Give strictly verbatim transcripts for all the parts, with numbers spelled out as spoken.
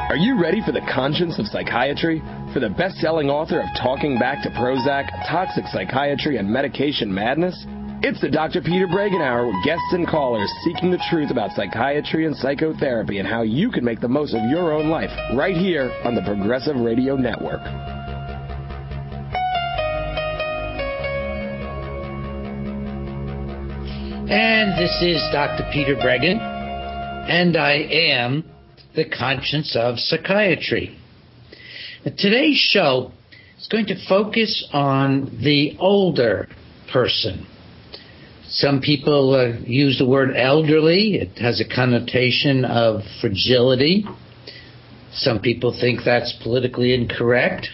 Are you ready for the conscience of psychiatry? For the best-selling author of Talking Back to Prozac, Toxic Psychiatry, and Medication Madness? It's the Doctor Peter Bregan Hour with guests and callers seeking the truth about psychiatry and psychotherapy and how you can make the most of your own life right here on the Progressive Radio Network. And this is Doctor Peter Bregan, and I am the conscience of psychiatry. Today's show is going to focus on the older person. Some people uh, use the word elderly. It has a connotation of fragility. Some people think that's politically incorrect.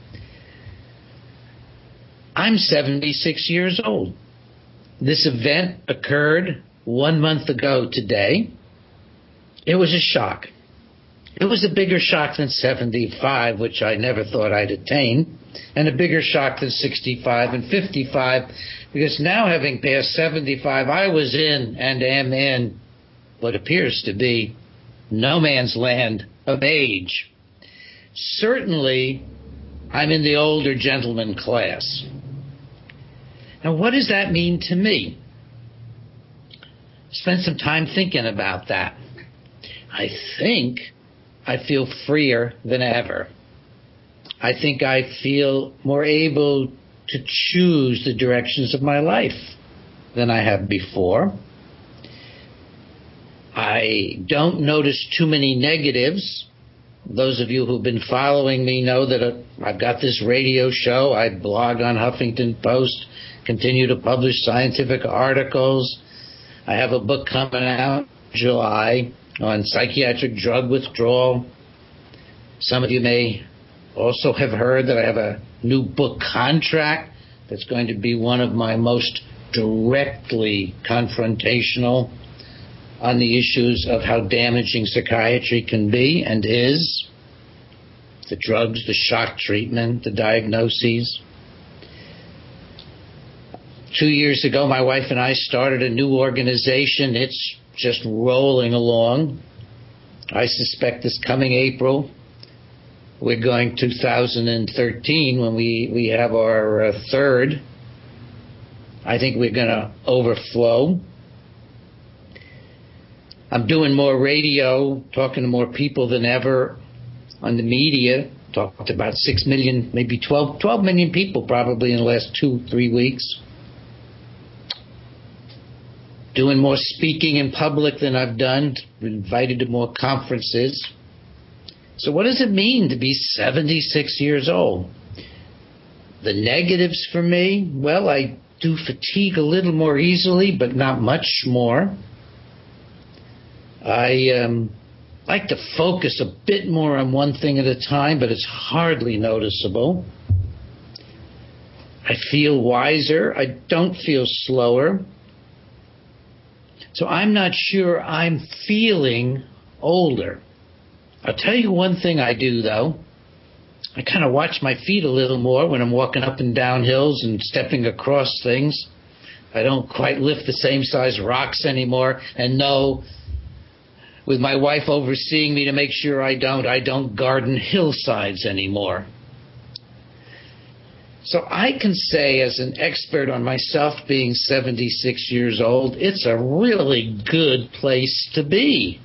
I'm seventy-six years old. This event occurred one month ago today. It was a shock. It was a bigger shock than seventy-five, which I never thought I'd attain, and a bigger shock than sixty-five and fifty-five, because now, having passed seventy-five, I was in and am in what appears to be no man's land of age. Certainly, I'm in the older gentleman class. Now, what does that mean to me? Spend some time thinking about that. I think I feel freer than ever. I think I feel more able to choose the directions of my life than I have before. I don't notice too many negatives. Those of you who've been following me know that I've got this radio show. I blog on Huffington Post, continue to publish scientific articles. I have a book coming out in July on psychiatric drug withdrawal. Some of you may also have heard that I have a new book contract that's going to be one of my most directly confrontational on the issues of how damaging psychiatry can be and is. The drugs, the shock treatment, the diagnoses. Two years ago, my wife and I started a new organization. It's just rolling along. I suspect this coming April, we're going two thousand thirteen when we, we have our uh, third. I think we're going to overflow. I'm doing more radio, talking to more people than ever on the media. Talked to about six million, maybe twelve, twelve million people probably in the last two, three weeks. Doing more speaking in public than I've done, been invited to more conferences. So what does it mean to be seventy-six years old? The negatives for me, well, I do fatigue a little more easily, but not much more. I um, like to focus a bit more on one thing at a time, but it's hardly noticeable. I feel wiser. I don't feel slower. So I'm not sure I'm feeling older. I'll tell you one thing I do, though. I kind of watch my feet a little more when I'm walking up and down hills and stepping across things. I don't quite lift the same size rocks anymore. And no, with my wife overseeing me to make sure I don't, I don't garden hillsides anymore. So I can say, as an expert on myself being seventy-six years old, it's a really good place to be.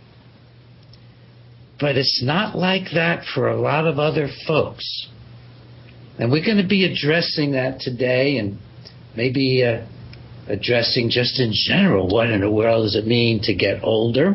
But it's not like that for a lot of other folks. And we're going to be addressing that today, and maybe uh, addressing just in general, what in the world does it mean to get older?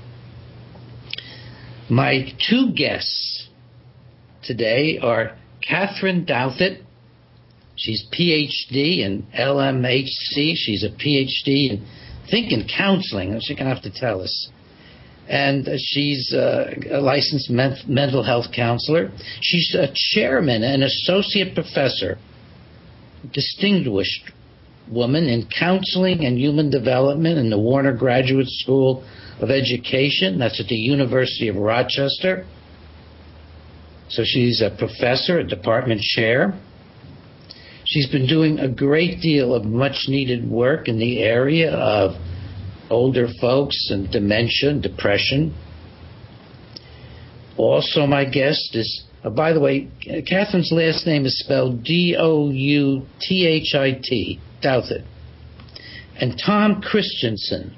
My two guests today are Catherine Douthit. She's P H D in L M H C. She's a P H D in Think in Counseling. She's going to have to tell us. And she's uh, a licensed men- mental health counselor. She's a chairman and associate professor, distinguished woman in counseling and human development in the Warner Graduate School of Education. That's at the University of Rochester. So she's a professor, a department chair. She's been doing a great deal of much-needed work in the area of older folks and dementia and depression. Also my guest is, uh, by the way, Catherine's last name is spelled D O U T H I T, Douthit. And Tom Christensen.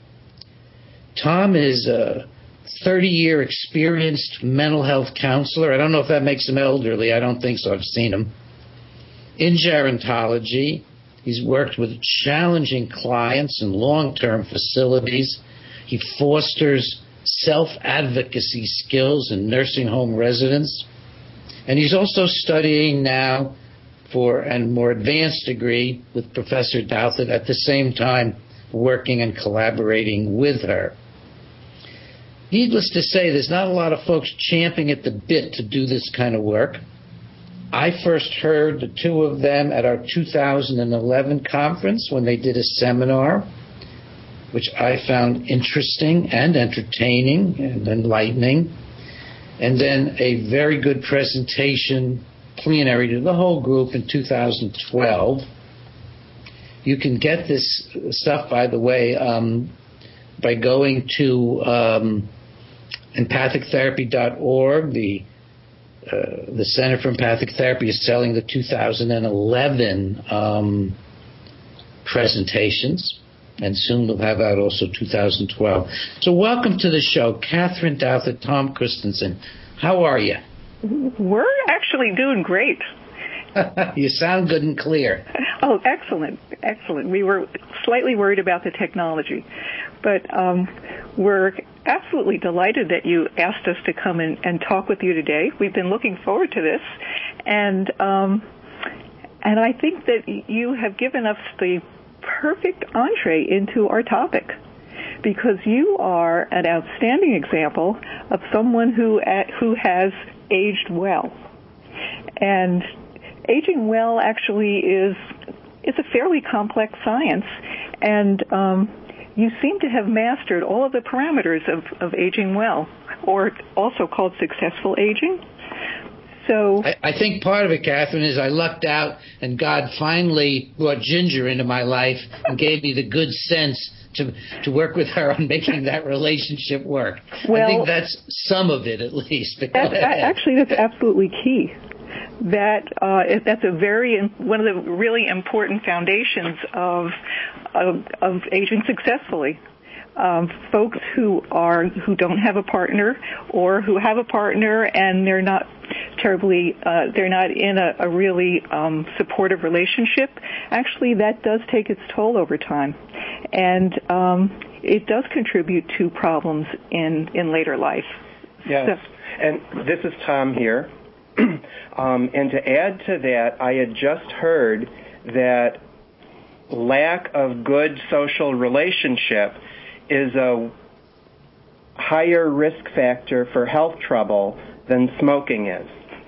Tom is a thirty-year experienced mental health counselor. I don't know if that makes him elderly. I don't think so. I've seen him. In gerontology, he's worked with challenging clients in long-term facilities. He fosters self-advocacy skills in nursing home residents. And he's also studying now for a more advanced degree with Professor Douthit, at the same time working and collaborating with her. Needless to say, there's not a lot of folks champing at the bit to do this kind of work. I first heard the two of them at our two thousand eleven conference when they did a seminar, which I found interesting and entertaining and enlightening. And then a very good presentation, plenary to the whole group in two thousand twelve. You can get this stuff, by the way, um, by going to um, empathic therapy dot org. The uh, the Center for Empathic Therapy is selling the two thousand eleven um, presentations, and soon we'll have out also two thousand twelve. So welcome to the show, Catherine Douthit, Tom Christensen. How are you? We're actually doing great. You sound good and clear. Oh, excellent, excellent. We were slightly worried about the technology, but um, we're absolutely delighted that you asked us to come in and talk with you today. We've been looking forward to this, and um, and I think that you have given us the perfect entree into our topic, because you are an outstanding example of someone who uh, who has aged well. And aging well actually is is a fairly complex science, and um, you seem to have mastered all of the parameters of, of aging well, or also called successful aging. So I, I think part of it, Catherine, is I lucked out, and God finally brought Ginger into my life and gave me the good sense to to work with her on making that relationship work. Well, I think that's some of it, at least. But that's, actually, that's absolutely key. That uh, that's a very one of the really important foundations of of, of aging successfully. Um, folks who are who don't have a partner, or who have a partner and they're not terribly uh, they're not in a, a really um, supportive relationship. Actually, that does take its toll over time, and um, it does contribute to problems in in later life. Yes, so, and this is Tom here. um, and to add to that, I had just heard that lack of good social relationship is a higher risk factor for health trouble than smoking is.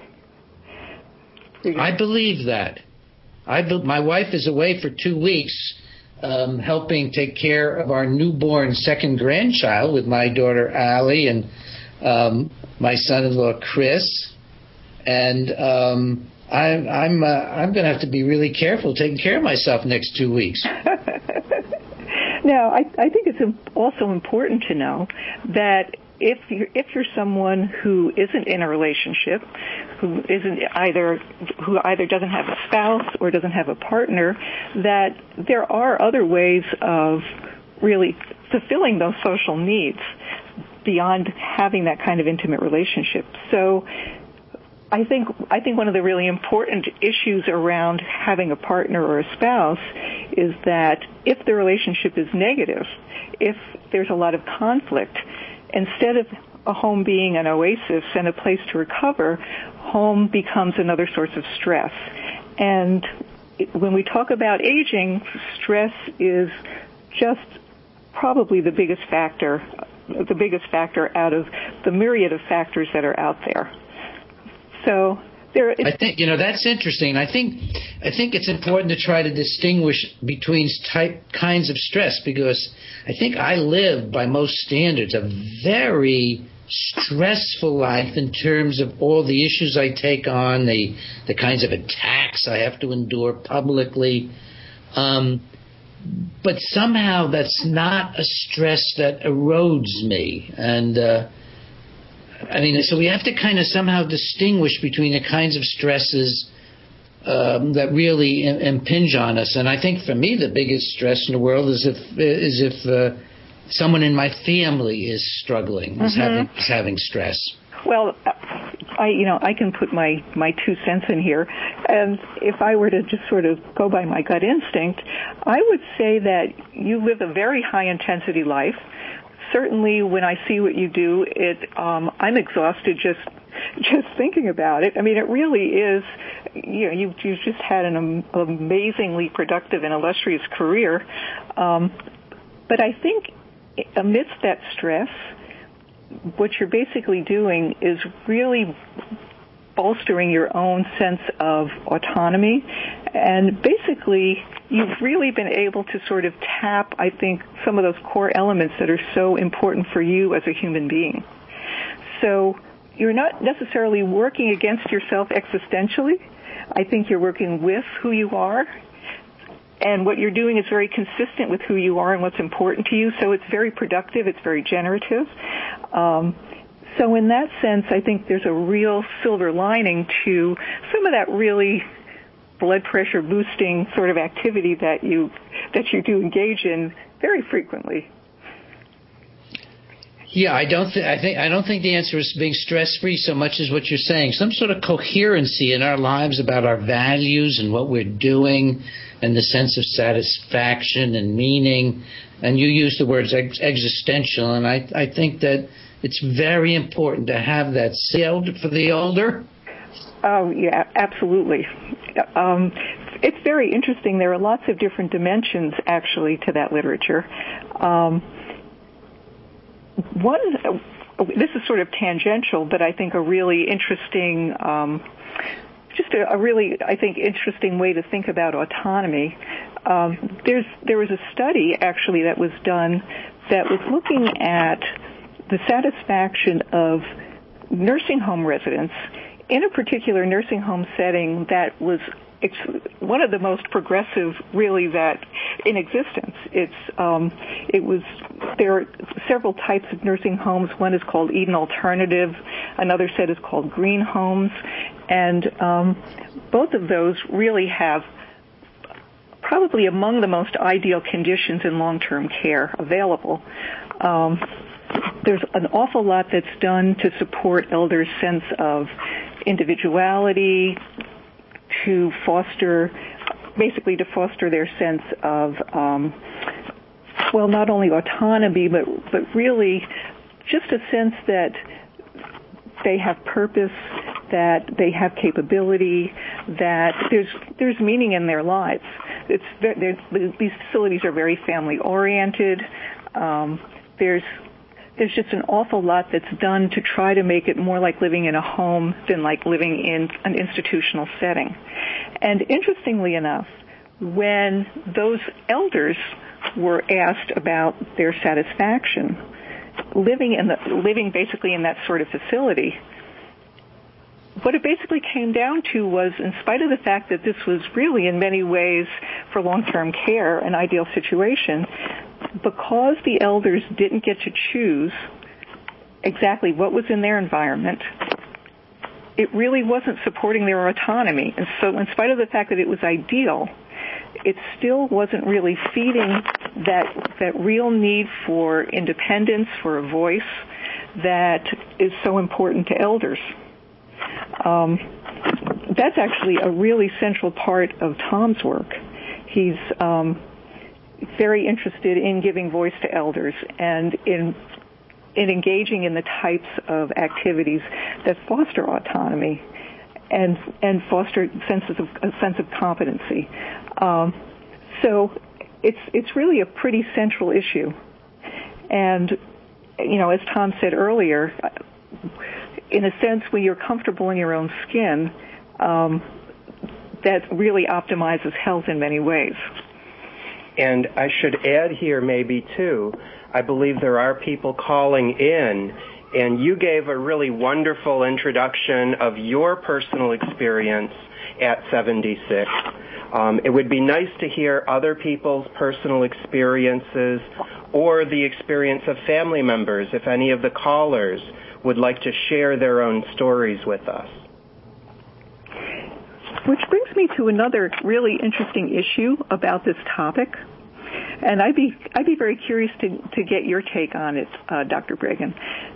I believe that. I be- my wife is away for two weeks um, helping take care of our newborn second grandchild with my daughter Allie and um, my son-in-law Chris. And um, I, I'm uh, I'm going to have to be really careful taking care of myself next two weeks. Now, I, I think it's also important to know that if you're, if you're someone who isn't in a relationship, who isn't either who either doesn't have a spouse or doesn't have a partner, that there are other ways of really fulfilling those social needs beyond having that kind of intimate relationship. So I think I think one of the really important issues around having a partner or a spouse is that if the relationship is negative, if there's a lot of conflict, instead of a home being an oasis and a place to recover, home becomes another source of stress. And when we talk about aging, stress is just probably the biggest factor, the biggest factor out of the myriad of factors that are out there. So there, I think you know that's interesting. I think I think it's important to try to distinguish between type kinds of stress, because I think I live by most standards a very stressful life in terms of all the issues I take on, the the kinds of attacks I have to endure publicly. Um, but somehow that's not a stress that erodes me, and. Uh, I mean, so we have to kind of somehow distinguish between the kinds of stresses um, that really im- impinge on us. And I think for me, the biggest stress in the world is if is if uh, someone in my family is struggling, is mm-hmm. having is having stress. Well, I, you know, I can put my, my two cents in here. And if I were to just sort of go by my gut instinct, I would say that you live a very high-intensity life. Certainly when I see what you do, it um, I'm exhausted just just thinking about it. I mean, it really is, you know, you've, you've just had an um, amazingly productive and illustrious career. Um, but I think amidst that stress, what you're basically doing is really bolstering your own sense of autonomy, and basically you've really been able to sort of tap, I think, some of those core elements that are so important for you as a human being. So you're not necessarily working against yourself existentially. I think you're working with who you are, and what you're doing is very consistent with who you are and what's important to you, so it's very productive, it's very generative. Um, so in that sense, I think there's a real silver lining to some of that really blood pressure boosting sort of activity that you that you do engage in very frequently. Yeah, I don't think I think I don't think the answer is being stress-free so much as what you're saying. Some sort of coherency in our lives about our values and what we're doing, and the sense of satisfaction and meaning. And you use the words ex- existential, and I I think that it's very important to have that for the older. Oh yeah, absolutely. Um, it's very interesting. There are lots of different dimensions actually to that literature. Um, One, this is sort of tangential, but I think a really interesting, um, just a, a really, I think, interesting way to think about autonomy. Um, there's there was a study actually that was done that was looking at the satisfaction of nursing home residents in a particular nursing home setting that was It's one of the most progressive, really, that in existence. It's um, it was there are several types of nursing homes. One is called Eden Alternative, another set is called Green Homes, and um, both of those really have probably among the most ideal conditions in long-term care available. Um, there's an awful lot that's done to support elders' sense of individuality, to foster, basically to foster their sense of, um, well, not only autonomy, but, but really just a sense that they have purpose, that they have capability, that there's there's meaning in their lives. It's these facilities are very family-oriented. Um, there's There's just an awful lot that's done to try to make it more like living in a home than like living in an institutional setting. And interestingly enough, when those elders were asked about their satisfaction living in the living basically in that sort of facility, what it basically came down to was, in spite of the fact that this was really in many ways for long-term care an ideal situation, because the elders didn't get to choose exactly what was in their environment, it really wasn't supporting their autonomy. And so in spite of the fact that it was ideal, it still wasn't really feeding that that real need for independence, for a voice that is so important to elders. Um, that's actually a really central part of Tom's work. He's um, very interested in giving voice to elders and in in engaging in the types of activities that foster autonomy and and foster senses of a sense of competency. Um, so it's it's really a pretty central issue. And you know, as Tom said earlier, in a sense, when you're comfortable in your own skin, um, that really optimizes health in many ways. And I should add here maybe, too, I believe there are people calling in, and you gave a really wonderful introduction of your personal experience at seventy-six. Um, it would be nice to hear other people's personal experiences or the experience of family members, if any of the callers would like to share their own stories with us. Which brings me to another really interesting issue about this topic, and I'd be I'd be very curious to, to get your take on it, uh, Doctor Breggin.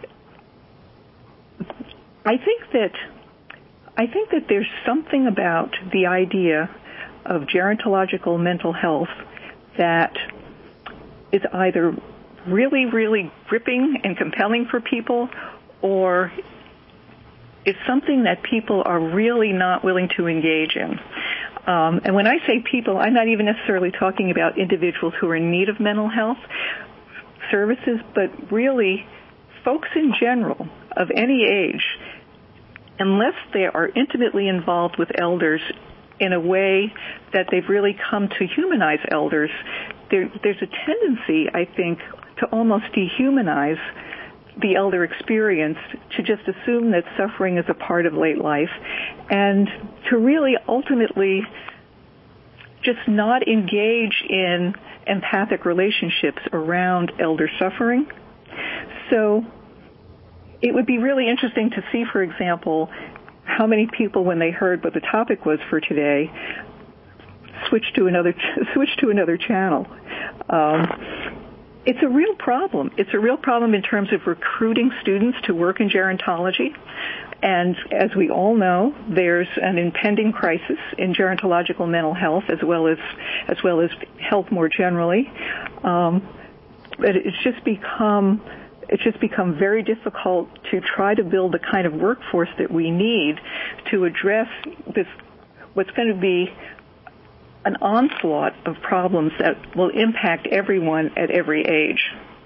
I think that I think that there's something about the idea of gerontological mental health that is either really, really gripping and compelling for people, or is something that people are really not willing to engage in. Um, and when I say people, I'm not even necessarily talking about individuals who are in need of mental health services, but really folks in general of any age, unless they are intimately involved with elders in a way that they've really come to humanize elders, there, there's a tendency, I think, to almost dehumanize the elder experience, to just assume that suffering is a part of late life, and to really ultimately just not engage in empathic relationships around elder suffering. So it would be really interesting to see, for example, how many people, when they heard what the topic was for today, switched to another switched to another channel. Um, It's a real problem. It's a real problem in terms of recruiting students to work in gerontology. And as we all know, there's an impending crisis in gerontological mental health as well as as well as health more generally. Um, but it's just become it's just become very difficult to try to build the kind of workforce that we need to address this, what's going to be an onslaught of problems that will impact everyone at every age.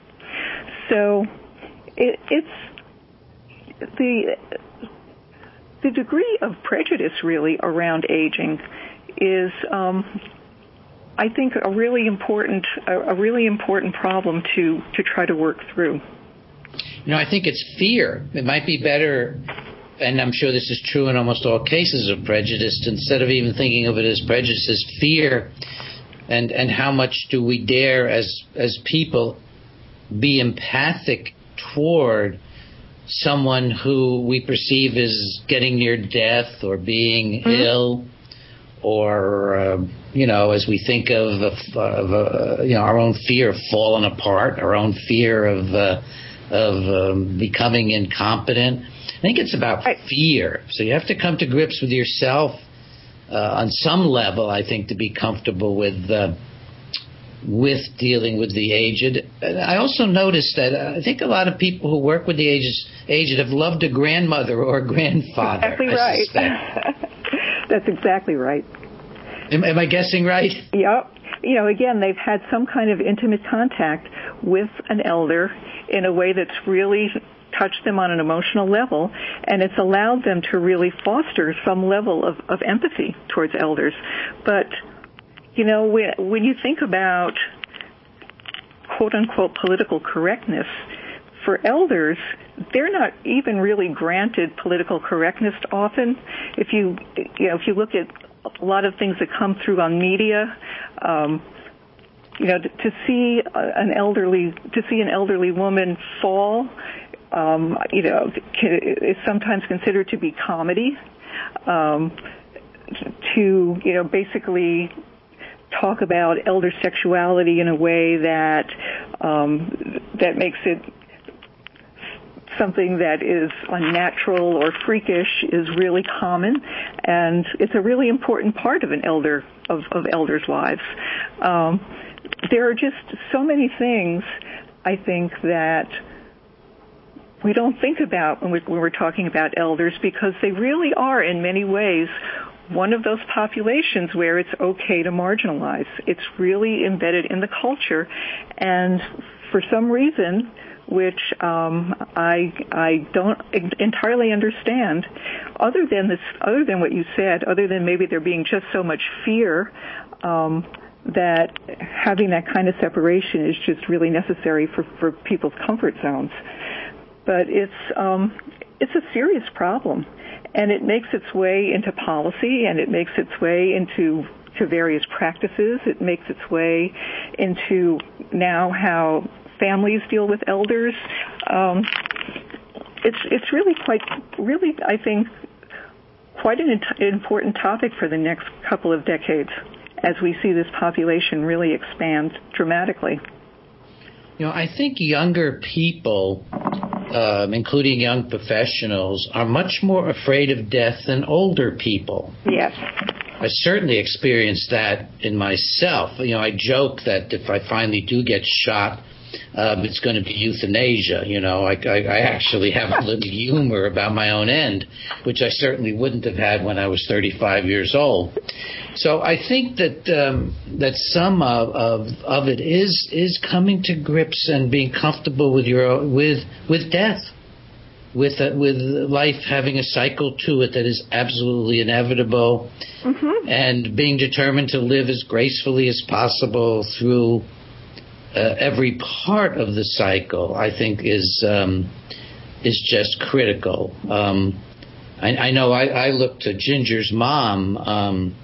So it, it's the the degree of prejudice really around aging is, um, I think, a really important a, a really important problem to to try to work through. You know, I think it's fear. It might be better, and I'm sure this is true in almost all cases of prejudice, instead of even thinking of it as prejudice, as fear, and and how much do we dare as as people be empathic toward someone who we perceive as getting near death or being mm-hmm. ill, or uh, you know, as we think of, of, of uh, you know, our own fear of falling apart, our own fear of uh, of um, becoming incompetent. I think it's about fear. So you have to come to grips with yourself uh, on some level, I think, to be comfortable with uh, with dealing with the aged. And I also noticed that uh, I think a lot of people who work with the aged, aged have loved a grandmother or a grandfather. Exactly I right. suspect. That's exactly right. Am, am I guessing right? Yep. You know, again, they've had some kind of intimate contact with an elder in a way that's really touched them on an emotional level, and it's allowed them to really foster some level of, of empathy towards elders. But, you know, when, when you think about quote-unquote political correctness, for elders, they're not even really granted political correctness often. If you, you know, if you look at a lot of things that come through on media, um, you know, to, to see an elderly, to see an elderly woman fall, um, you know, is sometimes considered to be comedy. Um, to, you know, basically talk about elder sexuality in a way that um, that makes it something that is unnatural or freakish is really common, and it's a really important part of an elder of, of elders' lives. Um, there are just so many things, I think, that we don't think about when, we, when we're talking about elders, because they really are, in many ways, one of those populations where it's okay to marginalize. It's really embedded in the culture, and for some reason, which um, I I don't entirely understand, other than this, other than what you said, other than maybe there being just so much fear um, that having that kind of separation is just really necessary for, for people's comfort zones. But it's um, it's a serious problem, and it makes its way into policy, and it makes its way into to various practices. It makes its way into now how families deal with elders. Um, it's it's really quite, really, I think, quite an important topic for the next couple of decades as we see this population really expand dramatically. You know, I think younger people, um, including young professionals, are much more afraid of death than older people. Yes. I certainly experienced that in myself. You know, I joke that if I finally do get shot, um, it's going to be euthanasia. You know, I, I, I actually have a little humor about my own end, which I certainly wouldn't have had when I was thirty-five years old. So I think that um, that some of, of of it is is coming to grips and being comfortable with your with with death, with uh, with life having a cycle to it that is absolutely inevitable, mm-hmm. and being determined to live as gracefully as possible through uh, every part of the cycle, I think is um, is just critical. Um, I, I know I, I look to Ginger's mom. Um,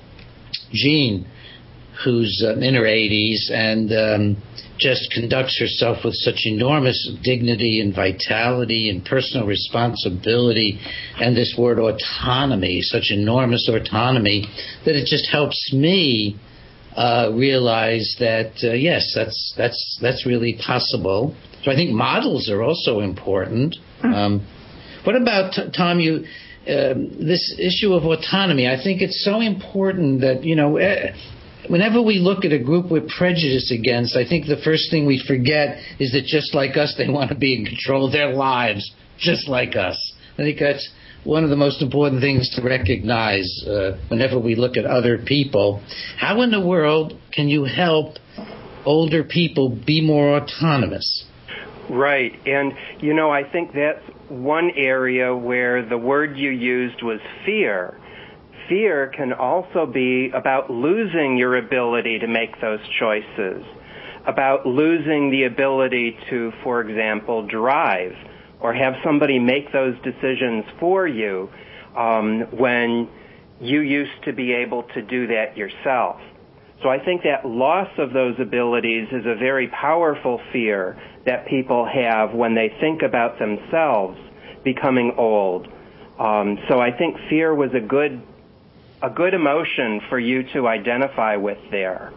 Jean, who's uh, in her eighties and um, just conducts herself with such enormous dignity and vitality and personal responsibility, and this word autonomy, such enormous autonomy, that it just helps me uh, realize that uh, yes, that's that's that's really possible. So I think models are also important. Um, what about Tom? You. Um, this issue of autonomy, I think it's so important that, you know, uh, whenever we look at a group we're prejudiced against, I think the first thing we forget is that just like us, they want to be in control of their lives, just like us. I think that's one of the most important things to recognize uh, whenever we look at other people. How in the world can you help older people be more autonomous? Right. And, you know, I think that's one area where the word you used was fear. Fear can also be about losing your ability to make those choices, about losing the ability to, for example, drive or have somebody make those decisions for you um, when you used to be able to do that yourself. So I think that loss of those abilities is a very powerful fear that people have when they think about themselves becoming old. Um, so I think fear was a good a good emotion for you to identify with there.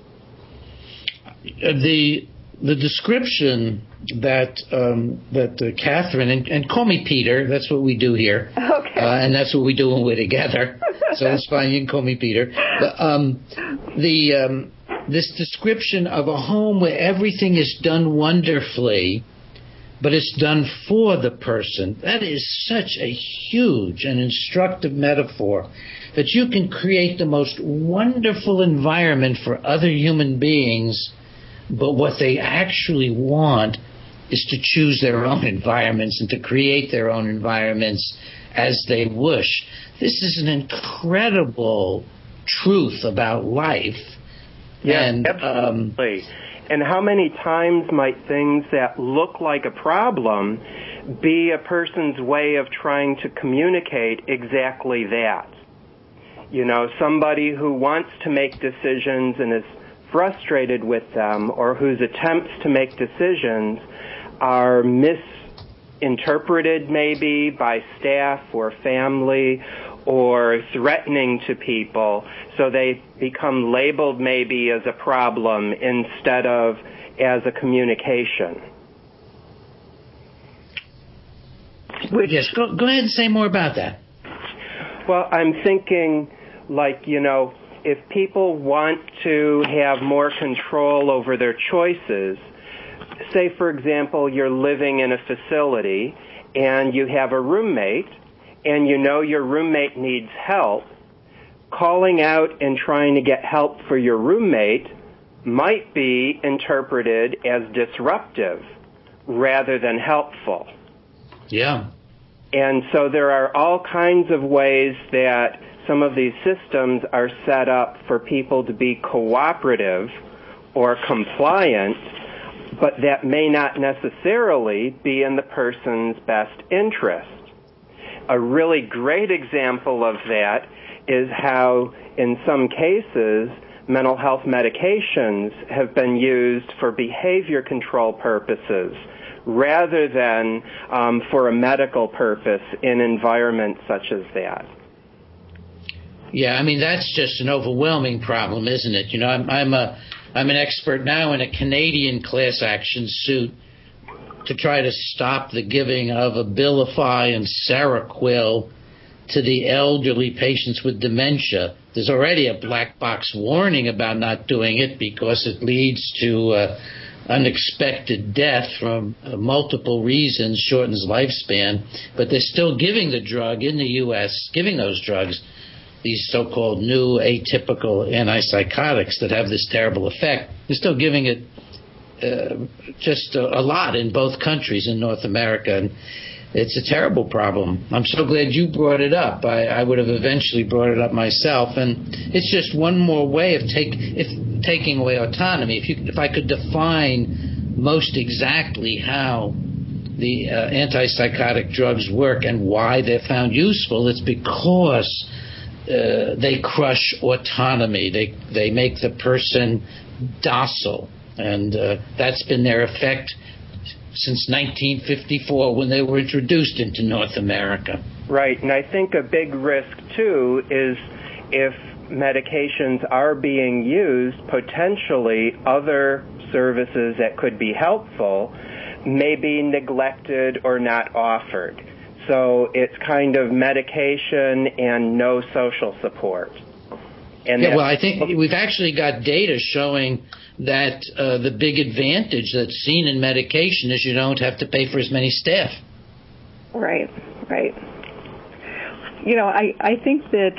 The the description that um, that uh, Catherine and, and call me Peter. That's what we do here. Okay. Uh, and that's what we do when we're together. So it's fine. You can call me Peter. The um, the um, this description of a home where everything is done wonderfully, but it's done for the person. That is such a huge and instructive metaphor, that you can create the most wonderful environment for other human beings, but what they actually want is to choose their own environments and to create their own environments as they wish. This is an incredible truth about life. Yeah, and, absolutely. Um, and how many times might things that look like a problem be a person's way of trying to communicate exactly that? You know, somebody who wants to make decisions and is frustrated with them, or whose attempts to make decisions are misinterpreted maybe by staff or family, or threatening to people, so they become labeled maybe as a problem instead of as a communication. Which, yes, go, go ahead and say more about that. Well, I'm thinking, like, you know, if people want to have more control over their choices, say, for example, you're living in a facility and you have a roommate, and you know your roommate needs help, calling out and trying to get help for your roommate might be interpreted as disruptive rather than helpful. Yeah. And so there are all kinds of ways that some of these systems are set up for people to be cooperative or compliant, but that may not necessarily be in the person's best interest. A really great example of that is how, in some cases, mental health medications have been used for behavior control purposes rather than um, for a medical purpose in environments such as that. Yeah, I mean, that's just an overwhelming problem, isn't it? You know, I'm, I'm a I'm an expert now in a Canadian class action suit to try to stop the giving of Abilify and Seroquel to the elderly patients with dementia. There's already a black box warning about not doing it because it leads to uh, unexpected death from uh, multiple reasons, shortens lifespan, but they're still giving the drug in the U S, giving those drugs, these so-called new atypical antipsychotics that have this terrible effect. They're still giving it uh, just a, a lot in both countries in North America, and it's a terrible problem. I'm so glad you brought it up. I, I would have eventually brought it up myself, and it's just one more way of take, if, taking away autonomy. If, you, if I could define most exactly how the uh, antipsychotic drugs work and why they're found useful, it's because Uh, they crush autonomy. They they make the person docile, and uh, that's been their effect since nineteen fifty-four when they were introduced into North America. Right, and I think a big risk too is if medications are being used, potentially other services that could be helpful may be neglected or not offered. So it's kind of medication and no social support. And yeah, well, I think we've actually got data showing that uh, the big advantage that's seen in medication is you don't have to pay for as many staff. Right, right. You know, I, I think that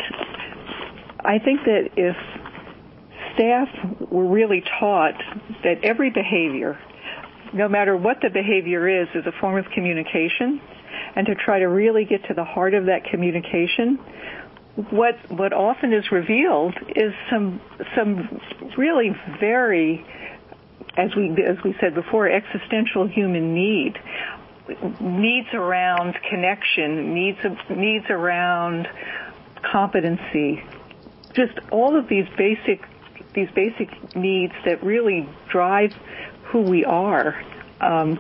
I think that if staff were really taught that every behavior, no matter what the behavior is, is a form of communication, and to try to really get to the heart of that communication, what what often is revealed is some some really very, as we as we said before, existential human need, needs around connection, needs needs around competency, just all of these basic these basic needs that really drive who we are. Um,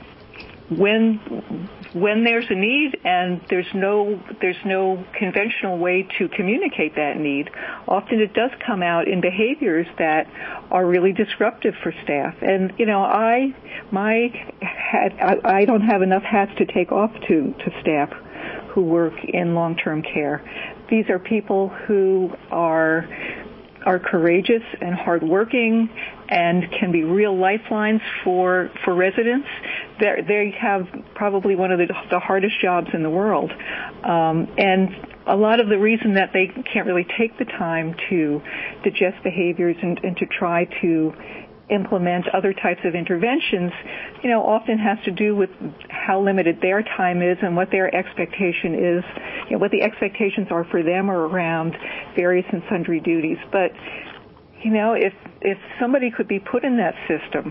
when when there's a need and there's no there's no conventional way to communicate that need, often it does come out in behaviors that are really disruptive for staff. And you know, I my hat, I, I don't have enough hats to take off to to staff who work in long-term care. These are people who are are courageous and hardworking and can be real lifelines for for residents. They're, they have probably one of the, the hardest jobs in the world. Um, and a lot of the reason that they can't really take the time to digest behaviors and, and to try to implement other types of interventions, you know, often has to do with how limited their time is and what their expectation is, you know, what the expectations are for them or around various and sundry duties. But, you know, if if somebody could be put in that system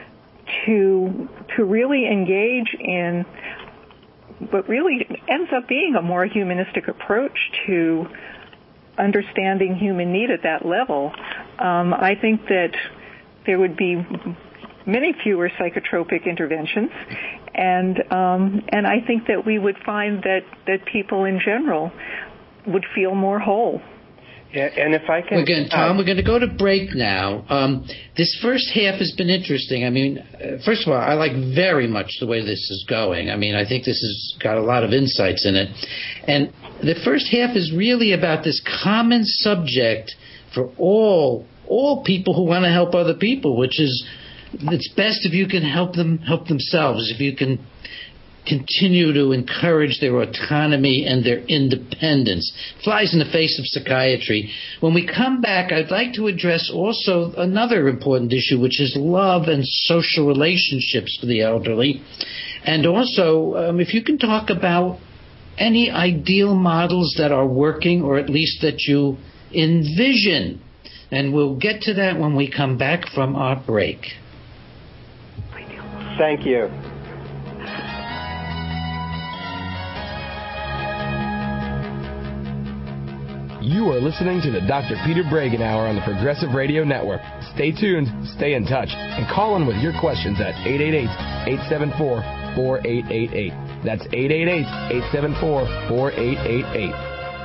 to to really engage in what really ends up being a more humanistic approach to understanding human need at that level, um, I think that there would be many fewer psychotropic interventions, and um, and I think that we would find that, that people in general would feel more whole. Yeah, and if I can, we're going, Tom, we're going to go to break now. Um, this first half has been interesting. I mean, uh, first of all, I like very much the way this is going. I mean, I think this has got a lot of insights in it, and the first half is really about this common subject for all. all people who want to help other people, which is it's best if you can help them help themselves, if you can continue to encourage their autonomy and their independence. Flies in the face of psychiatry. When we come back, I'd like to address also another important issue, which is love and social relationships for the elderly. And also, um, if you can talk about any ideal models that are working, or at least that you envision. And we'll get to that when we come back from our break. Thank you. You are listening to the Doctor Peter Breggin Hour on the Progressive Radio Network. Stay tuned, stay in touch, and call in with your questions at eight eight eight, eight seven four, four eight eight eight. That's eight eight eight, eight seven four, four eight eight eight.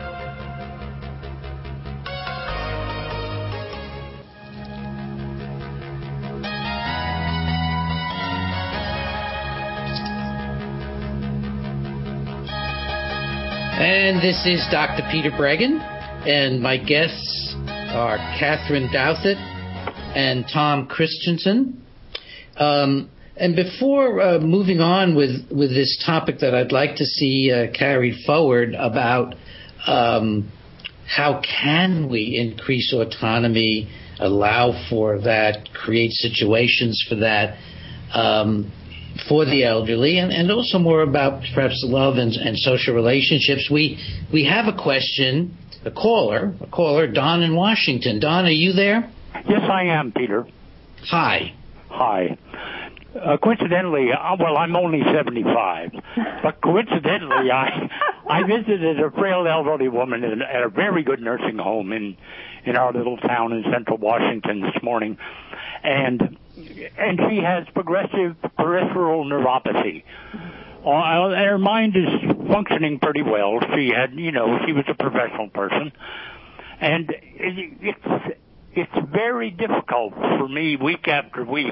And this is Doctor Peter Breggin, and my guests are Catherine Douthit and Tom Christensen. Um, and before uh, moving on with, with this topic that I'd like to see uh, carried forward about um, how can we increase autonomy, allow for that, create situations for that, um, for the elderly, and, and also more about perhaps love and, and social relationships. We we have a question, a caller, a caller, Don in Washington. Don, are you there? Yes, I am, Peter. Hi. Hi. Uh, coincidentally, uh, well, I'm only seventy-five, but coincidentally, I I visited a frail elderly woman in, at a very good nursing home in in our little town in central Washington this morning, and and she has progressive peripheral neuropathy. Uh, and her mind is functioning pretty well. She had, you know, she was a professional person, and it, it's it's very difficult for me week after week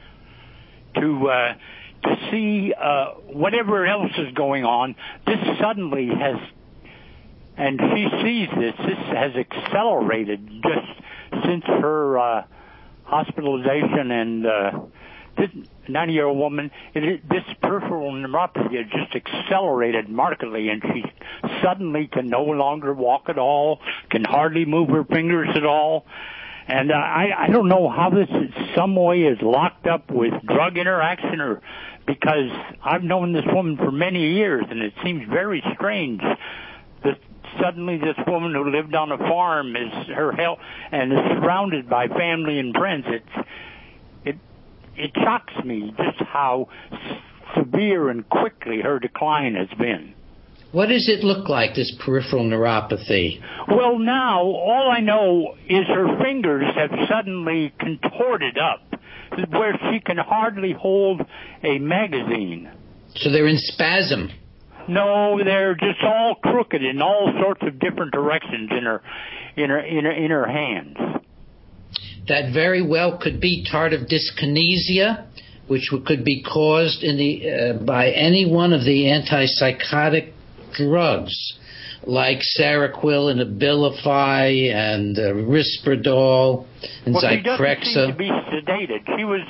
to uh, to see uh, whatever else is going on. This suddenly has, and she sees this. This has accelerated just since her uh, hospitalization, and uh, this ninety-year-old woman, it is, this peripheral neuropathy has just accelerated markedly, and she suddenly can no longer walk at all, can hardly move her fingers at all. And uh, I, I don't know how this in some way is locked up with drug interaction, or because I've known this woman for many years, and it seems very strange that suddenly this woman who lived on a farm is her health and is surrounded by family and friends. It's it it shocks me just how severe and quickly her decline has been. What does it look like, this peripheral neuropathy? Well, now, all I know is her fingers have suddenly contorted up, where she can hardly hold a magazine. So they're in spasm? No, they're just all crooked in all sorts of different directions in her, in her, in her, in her hands. That very well could be tardive dyskinesia, which could be caused in the uh, by any one of the antipsychotic drugs like Seroquel and Abilify and uh, Risperdal and well, Zyprexa. Well, she doesn't seem to be sedated. She was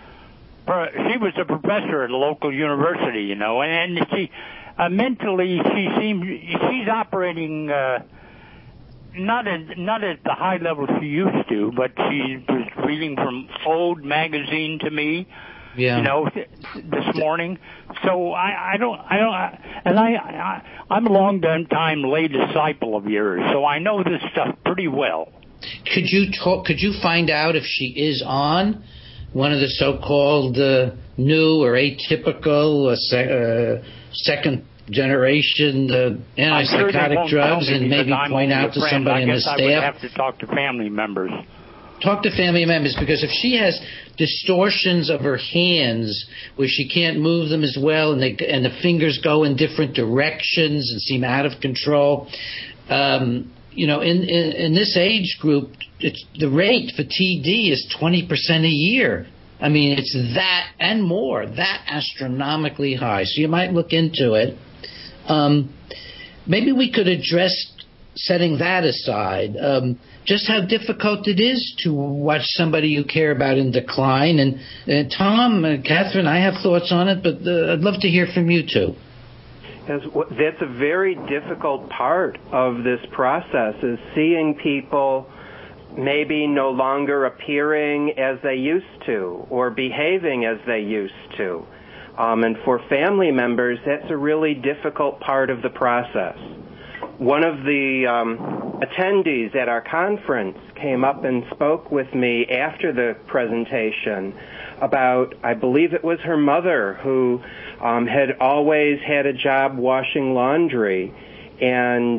a she was a professor at a local university, you know, and she uh, mentally she seems she's operating uh, not at not at the high level she used to, but she was reading from Ode magazine to me. Yeah. You know, this morning. So I, I don't, I don't, and I, I, I'm a long time lay disciple of yours, so I know this stuff pretty well. Could you talk? Could you find out if she is on one of the so-called uh, new or atypical uh, se- uh, second generation uh, antipsychotic sure drugs, and maybe point out to somebody in the staff? I would have to talk to family members. Talk to family members, because if she has distortions of her hands where she can't move them as well, and they and the fingers go in different directions and seem out of control, um, you know, in, in in this age group, it's, the rate for T D is twenty percent a year. I mean, it's that and more, that astronomically high. So you might look into it. Um, maybe we could address, setting that aside, um, just how difficult it is to watch somebody you care about in decline. And uh, Tom, uh, Catherine, I have thoughts on it, but uh, I'd love to hear from you too. That's a very difficult part of this process, is seeing people maybe no longer appearing as they used to or behaving as they used to. Um, and for family members, that's a really difficult part of the process. One of the um, attendees at our conference came up and spoke with me after the presentation about, I believe it was her mother, who um, had always had a job washing laundry, and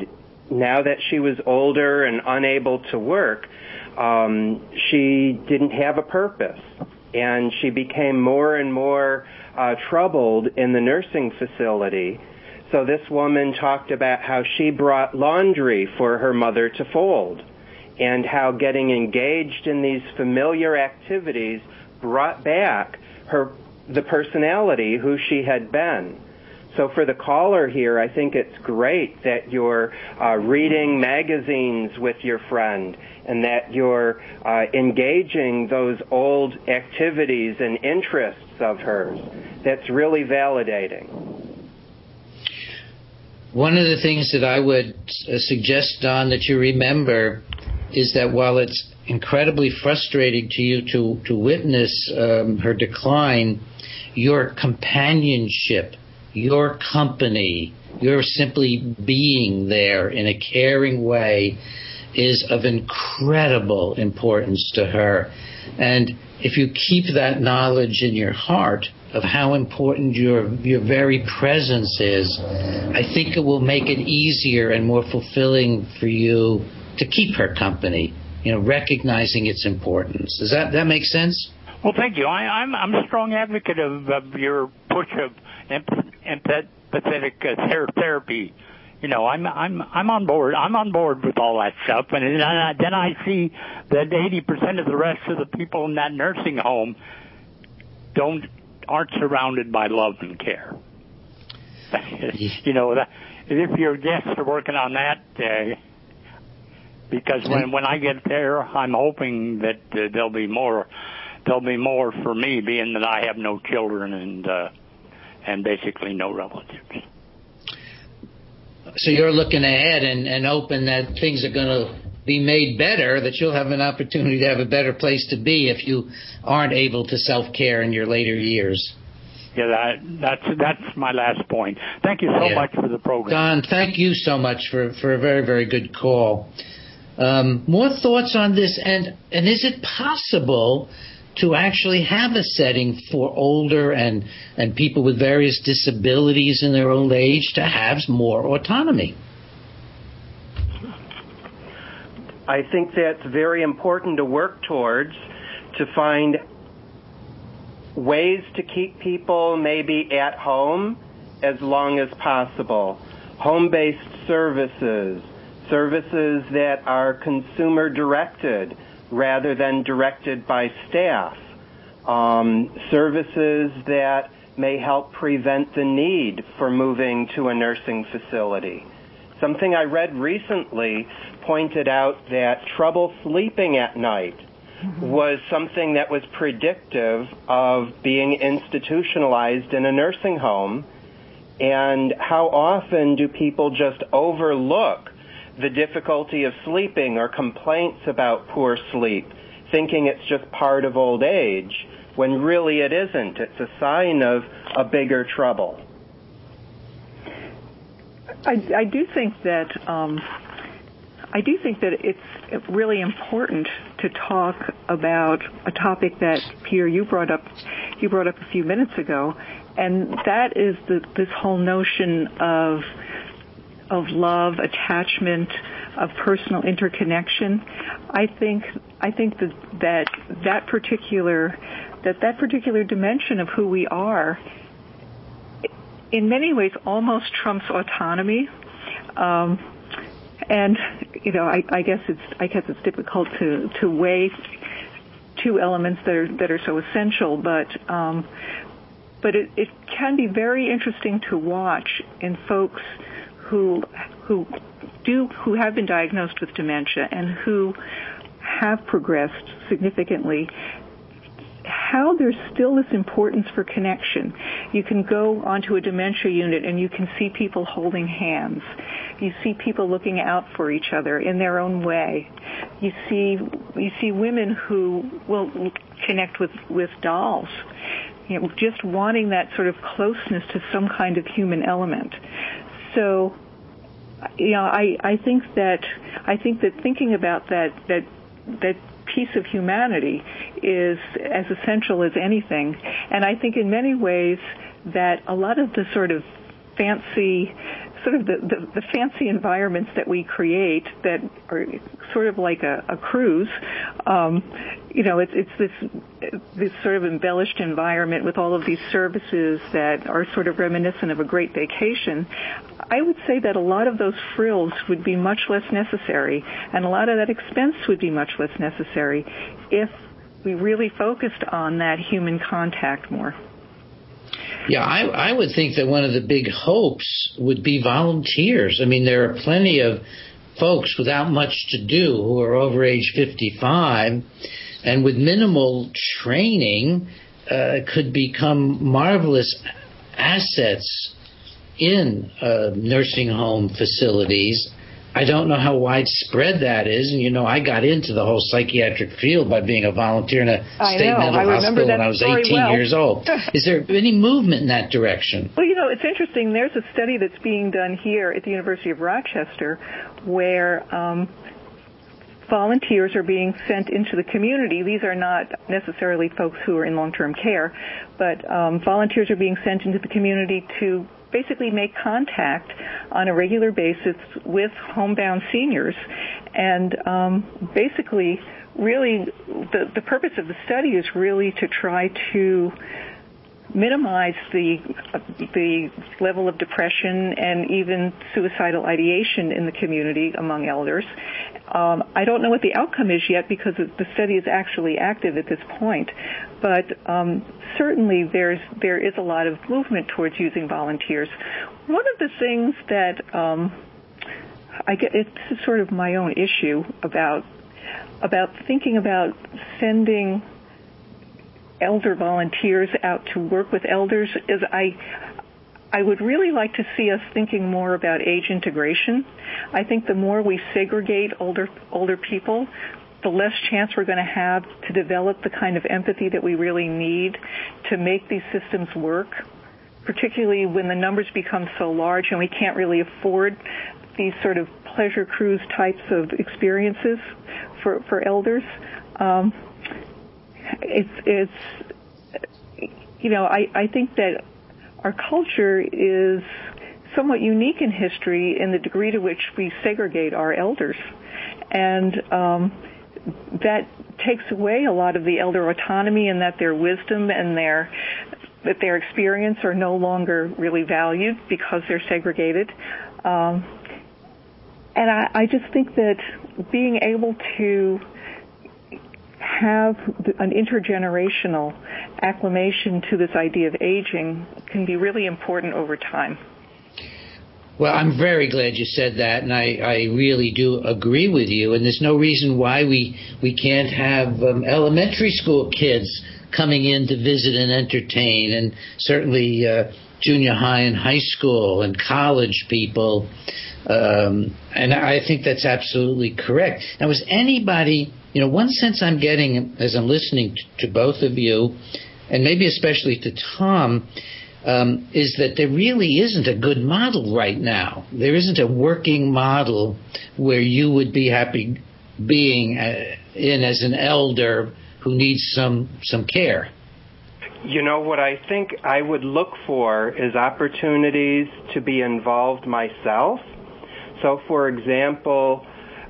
now that she was older and unable to work, um, she didn't have a purpose. And she became more and more uh, troubled in the nursing facility. So this woman talked about how she brought laundry for her mother to fold, and how getting engaged in these familiar activities brought back her the personality who she had been. So for the caller here, I think it's great that you're uh, reading magazines with your friend, and that you're uh, engaging those old activities and interests of hers. That's really validating. One of the things that I would uh, suggest, Don, that you remember is that while it's incredibly frustrating to you to, to witness um, her decline, your companionship, your company, your simply being there in a caring way is of incredible importance to her. And if you keep that knowledge in your heart of how important your your very presence is, I think it will make it easier and more fulfilling for you to keep her company, you know, recognizing its importance. Does that, that make sense? Well, thank you. I, I'm, I'm a strong advocate of, of your push of empathetic uh, ther- therapy. You know, I'm I'm I'm on board. I'm on board with all that stuff, and then I, then I see that eighty percent of the rest of the people in that nursing home don't aren't surrounded by love and care. You know, that, if your guests are working on that, uh, because when when I get there, I'm hoping that uh, there'll be more. There'll be more for me, being that I have no children and uh, and basically no relatives. So you're looking ahead and, and hoping that things are going to be made better, that you'll have an opportunity to have a better place to be if you aren't able to self-care in your later years. Yeah, that, that's that's my last point. Thank you so yeah. much for the program. Don, thank you so much for, for a very, very good call. Um, more thoughts on this, and, and is it possible to actually have a setting for older and, and people with various disabilities in their old age to have more autonomy? I think that's very important to work towards, to find ways to keep people maybe at home as long as possible. Home-based services, services that are consumer-directed rather than directed by staff, um, services that may help prevent the need for moving to a nursing facility. Something I read recently pointed out that trouble sleeping at night mm-hmm. was something that was predictive of being institutionalized in a nursing home. And how often do people just overlook the difficulty of sleeping or complaints about poor sleep, thinking it's just part of old age, when really it isn't. It's a sign of a bigger trouble. I, I do think that um, I do think that it's really important to talk about a topic that, Peter, you brought up you brought up a few minutes ago, and that is the, this whole notion of of love, attachment, of personal interconnection. I think I think that that that particular that that particular dimension of who we are, in many ways, almost trumps autonomy. Um, and you know, I, I guess it's I guess it's difficult to to weigh two elements that are that are so essential, but um, but it, it can be very interesting to watch in folks who who do who have been diagnosed with dementia and who have progressed significantly, how there's still this importance for connection. You can go onto a dementia unit and you can see people holding hands. You see people looking out for each other in their own way. You see you see women who will connect with, with dolls, you know, just wanting that sort of closeness to some kind of human element. So, you know, I, I think that I think that thinking about that that that piece of humanity is as essential as anything. And I think in many ways that a lot of the sort of fancy sort of the, the, the fancy environments that we create that are sort of like a, a cruise. Um, you know, it's, it's this this sort of embellished environment with all of these services that are sort of reminiscent of a great vacation. I would say that a lot of those frills would be much less necessary, and a lot of that expense would be much less necessary if we really focused on that human contact more. Yeah, I, I would think that one of the big hopes would be volunteers. I mean, there are plenty of folks without much to do who are over age fifty-five, and with minimal training uh, could become marvelous assets in uh, nursing home facilities. I don't know how widespread that is. And, you know, I got into the whole psychiatric field by being a volunteer in a I state know. mental I hospital when I was eighteen well. years old. Is there any movement in that direction? Well, you know, it's interesting. There's a study that's being done here at the University of Rochester where um, volunteers are being sent into the community. These are not necessarily folks who are in long-term care, but um, volunteers are being sent into the community to basically make contact on a regular basis with homebound seniors. And um, basically, really, the, the purpose of the study is really to try to minimize the the level of depression and even suicidal ideation in the community among elders. Um, I don't know what the outcome is yet because the study is actually active at this point, but um, certainly there's there is a lot of movement towards using volunteers. One of the things that um, I get, it's sort of my own issue about about thinking about sending elder volunteers out to work with elders is I I would really like to see us thinking more about age integration. I think the more we segregate older older people, the less chance we're going to have to develop the kind of empathy that we really need to make these systems work, particularly when the numbers become so large and we can't really afford these sort of pleasure cruise types of experiences for, for elders. Um, It's, it's, you know, I, I think that our culture is somewhat unique in history in the degree to which we segregate our elders. And um, that takes away a lot of the elder autonomy and that their wisdom and their that their experience are no longer really valued because they're segregated. Um, and I, I just think that being able to have an intergenerational acclimation to this idea of aging can be really important over time. Well, I'm very glad you said that, and I, I really do agree with you. And there's no reason why we, we can't have um, elementary school kids coming in to visit and entertain, and certainly uh, junior high and high school and college people. Um, and I think that's absolutely correct. Now, was anybody... You know, one sense I'm getting as I'm listening to, to both of you, and maybe especially to Tom, um, is that there really isn't a good model right now. There isn't a working model where you would be happy being uh, in as an elder who needs some some care. You know, what I think I would look for is opportunities to be involved myself. So, for example,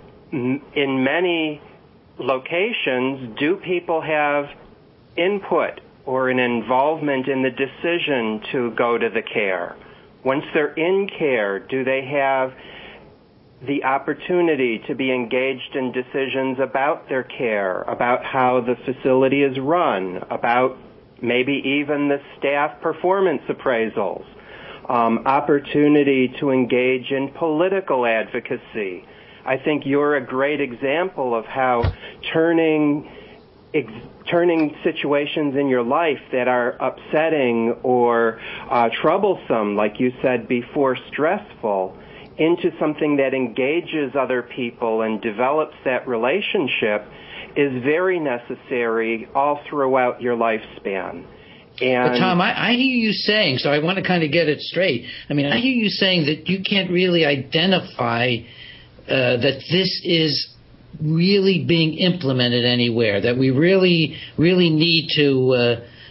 in many locations, do people have input or an involvement in the decision to go to the care? Once they're in care, do they have the opportunity to be engaged in decisions about their care, about how the facility is run, about maybe even the staff performance appraisals, um, opportunity to engage in political advocacy? I think you're a great example of how turning ex- turning situations in your life that are upsetting or uh, troublesome, like you said before, stressful, into something that engages other people and develops that relationship is very necessary all throughout your lifespan. And but Tom, I, I hear you saying, so I want to kind of get it straight. I mean, I hear you saying that you can't really identify Uh, that this is really being implemented anywhere, that we really, really need to uh,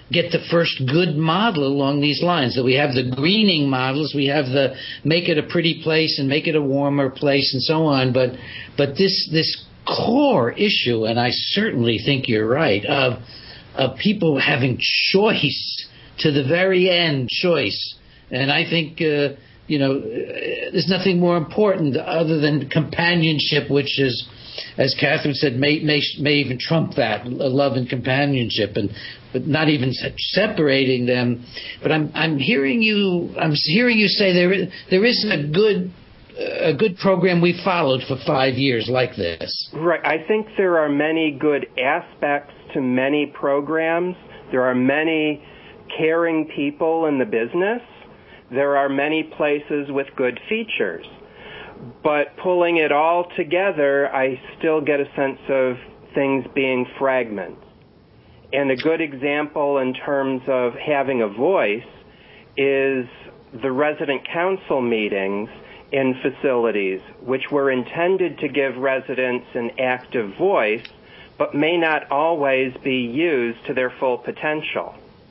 get the first good model along these lines. That we have the greening models, we have the make it a pretty place and make it a warmer place and so on. But but this this core issue, and I certainly think you're right, of of people having choice to the very end, choice. And I think uh, you know there's nothing more important other than companionship, which is, as Catherine said, may, may may even trump that, love and companionship, and but not even separating them. But I'm I'm hearing you I'm hearing you say there is, there isn't a good a good program we followed for five years like this. Right. I think there are many good aspects to many programs. There are many caring people in the business. There are many places with good features. But pulling it all together, I still get a sense of things being fragments. And a good example in terms of having a voice is the resident council meetings in facilities, which were intended to give residents an active voice, but may not always be used to their full potential.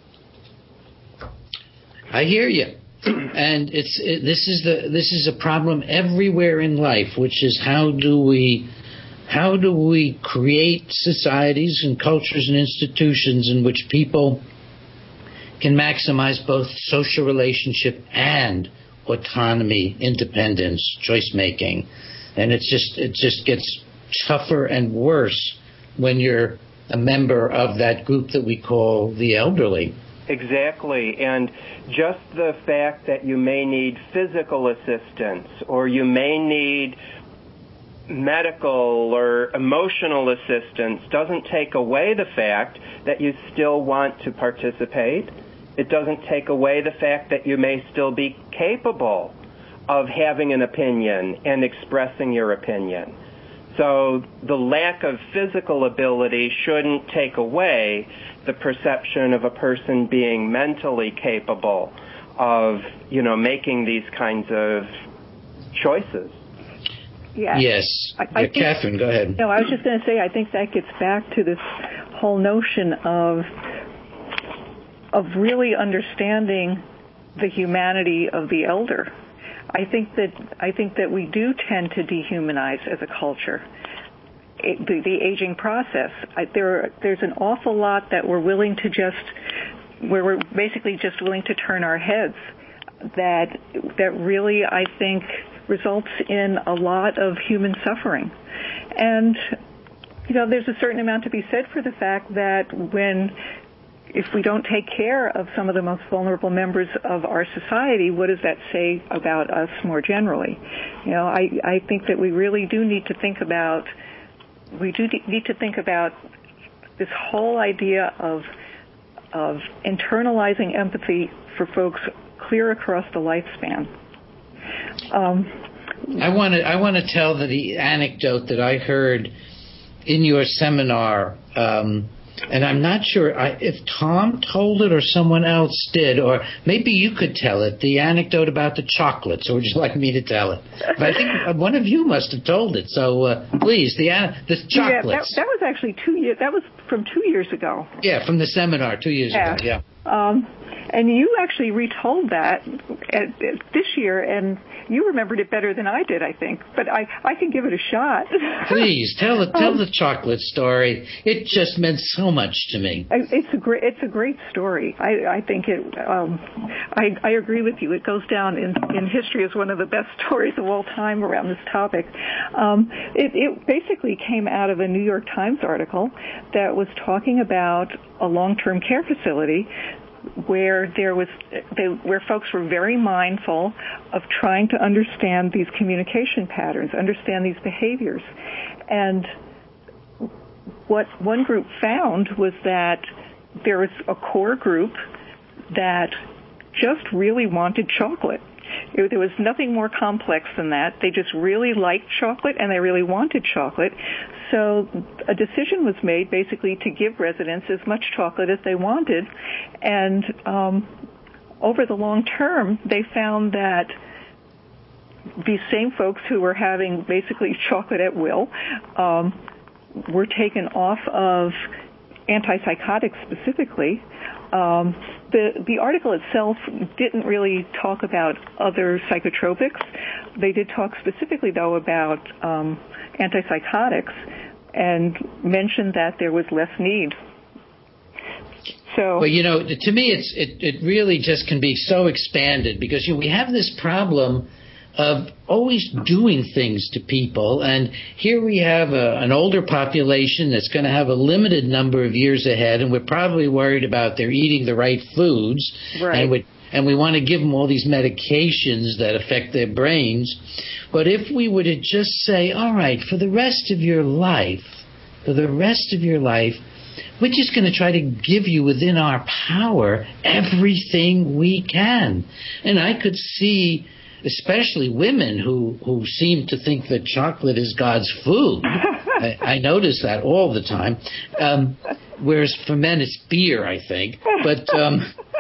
I hear you. And it's it, this is the this is a problem everywhere in life, which is how do we how do we create societies and cultures and institutions in which people can maximize both social relationship and autonomy, independence, choice making. And it's just it just gets tougher and worse when you're a member of that group that we call the elderly. Exactly, and just the fact that you may need physical assistance or you may need medical or emotional assistance doesn't take away the fact that you still want to participate. It doesn't take away the fact that you may still be capable of having an opinion and expressing your opinion. So the lack of physical ability shouldn't take away the perception of a person being mentally capable of, you know, making these kinds of choices. Yeah. Yes. I, I yeah, think, Catherine, go ahead. No, I was just going to say, I think that gets back to this whole notion of of really understanding the humanity of the elder. I think that I think that we do tend to dehumanize as a culture. It, the, the aging process. I, there, there's an awful lot that we're willing to just, where we're basically just willing to turn our heads. That that really, I think, results in a lot of human suffering. And you know, there's a certain amount to be said for the fact that when, if we don't take care of some of the most vulnerable members of our society, what does that say about us more generally? You know, I, I think that we really do need to think about We do need to think about this whole idea of of internalizing empathy for folks clear across the lifespan. Um, I want to I want to tell the anecdote that I heard in your seminar, um, and I'm not sure I, if Tom told it or someone else did, or maybe you could tell it. The anecdote about the chocolates, or would you like me to tell it? But I think one of you must have told it. So uh, please, the the chocolates. Yeah, that, that was actually two years. That was from two years ago. Yeah, from the seminar two years yeah. ago. Yeah. Um, and you actually retold that at, at this year, and you remembered it better than I did, I think. But I, I can give it a shot. Please tell it. Tell um, the chocolate story. It just meant so much to me. It's a great. It's a great story. I, I think it. Um, I, I agree with you. It goes down in, in history as one of the best stories of all time around this topic. Um, it, it basically came out of a New York Times article that was talking about a long-term care facility where there was they, where folks were very mindful of trying to understand these communication patterns, understand these behaviors. And what one group found was that there was a core group that just really wanted chocolate. It, there was nothing more complex than that. They just really liked chocolate and they really wanted chocolate. So a decision was made basically to give residents as much chocolate as they wanted. And um, over the long term, they found that these same folks who were having basically chocolate at will um, were taken off of antipsychotics specifically. Um, the the article itself didn't really talk about other psychotropics. They did talk specifically, though, about um, antipsychotics and mentioned that there was less need. So, well, you know, to me, it's it, it really just can be so expanded because you know, we have this problem of always doing things to people, and here we have a, an older population that's going to have a limited number of years ahead, and we're probably worried about their eating the right foods, right. and we and we want to give them all these medications that affect their brains. But if we were to just say, all right, for the rest of your life, for the rest of your life, we're just going to try to give you within our power everything we can. And I could see especially women who, who seem to think that chocolate is God's food. I, I notice that all the time. Um, whereas for men it's beer, I think. But um,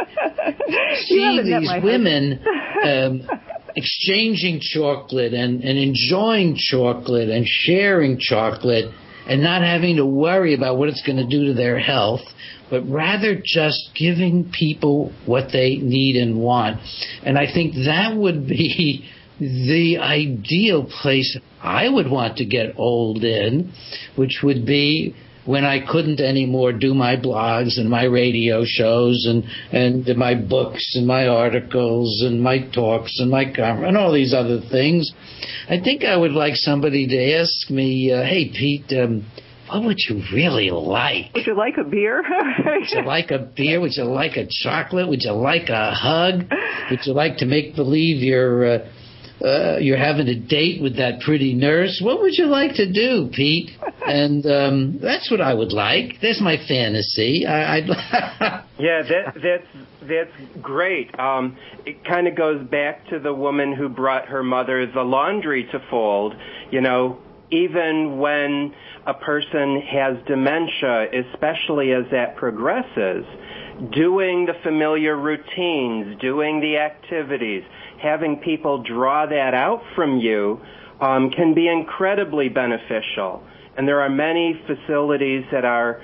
see these women um, exchanging chocolate and, and enjoying chocolate and sharing chocolate and not having to worry about what it's going to do to their health, but rather just giving people what they need and want. And I think that would be the ideal place I would want to get old in, which would be when I couldn't anymore do my blogs and my radio shows and, and my books and my articles and my talks and my com- and all these other things. I think I would like somebody to ask me, uh, hey, Pete, um, what would you really like? Would you like a beer? Would you like a beer? Would you like a chocolate? Would you like a hug? Would you like to make believe you're uh, uh, you're having a date with that pretty nurse? What would you like to do, Pete? And um, that's what I would like. There's my fantasy. I, I'd yeah, that, that's that's great. Um, it kind of goes back to the woman who brought her mother the laundry to fold. You know, even when a person has dementia, especially as that progresses, doing the familiar routines, doing the activities, having people draw that out from you um, can be incredibly beneficial. And there are many facilities that are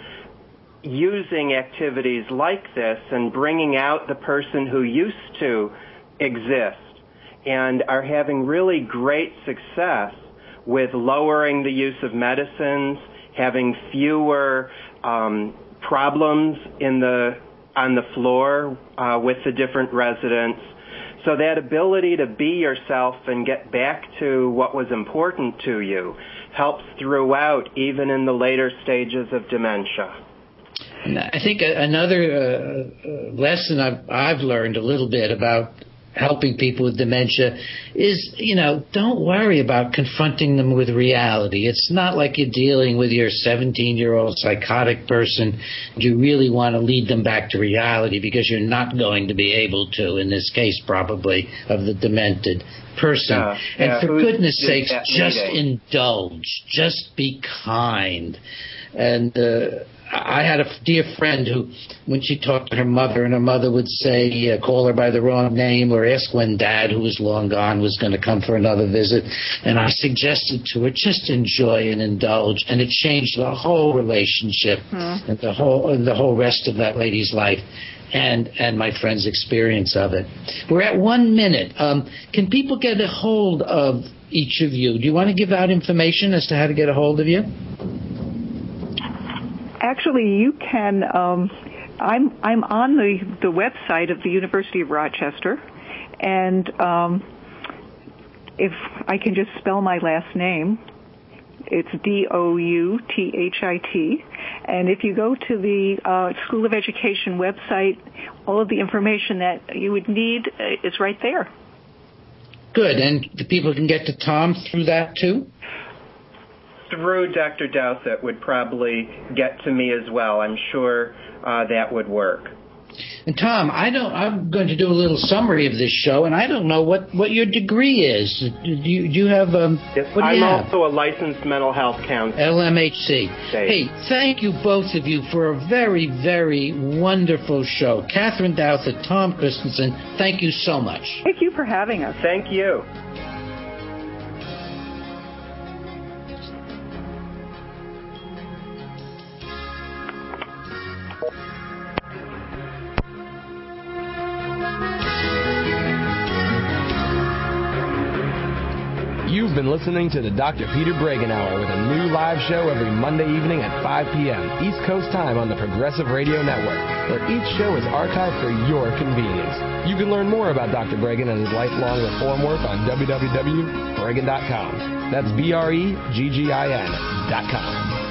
using activities like this and bringing out the person who used to exist and are having really great success with lowering the use of medicines, having fewer um, problems in the on the floor uh, with the different residents. So that ability to be yourself and get back to what was important to you helps throughout, even in the later stages of dementia. I think another uh, lesson I've, I've learned a little bit about helping people with dementia is, you know, don't worry about confronting them with reality. It's not like you're dealing with your seventeen-year-old psychotic person. You really want to lead them back to reality because you're not going to be able to, in this case probably, of the demented person. Yeah, and yeah, for goodness sakes, just meeting? indulge. Just be kind. And uh, I had a dear friend who, when she talked to her mother, and her mother would say, uh, call her by the wrong name or ask when Dad, who was long gone, was going to come for another visit. And I suggested to her, just enjoy and indulge. And it changed the whole relationship mm. and the whole and the whole rest of that lady's life. And and my friend's experience of it. We're at one minute. Um, can people get a hold of each of you? Do you want to give out information as to how to get a hold of you? Actually, you can. Um, I'm I'm on the, the website of the University of Rochester, and um, if I can just spell my last name, it's D O U T H I T. And if you go to the uh, School of Education website, all of the information that you would need is right there. Good. And the people can get to Tom through that, too? Through Doctor Dowsett would probably get to me as well. I'm sure uh, that would work. And Tom, I don't. I'm going to do a little summary of this show, and I don't know what, what your degree is. Do you, do you have? Um, yes, what do I'm you have? also a licensed mental health counselor. L M H C. Hey, thank you both of you for a very, very wonderful show. Catherine Dowsett, Tom Christensen, thank you so much. Thank you for having us. Thank you. been listening to the Doctor Peter Bregan Hour with a new live show every Monday evening at five p.m. East Coast time on the Progressive Radio Network, where each show is archived for your convenience. You can learn more about Doctor Bregan and his lifelong reform work on w w w dot bregan dot com. That's B R E G G I N dot com.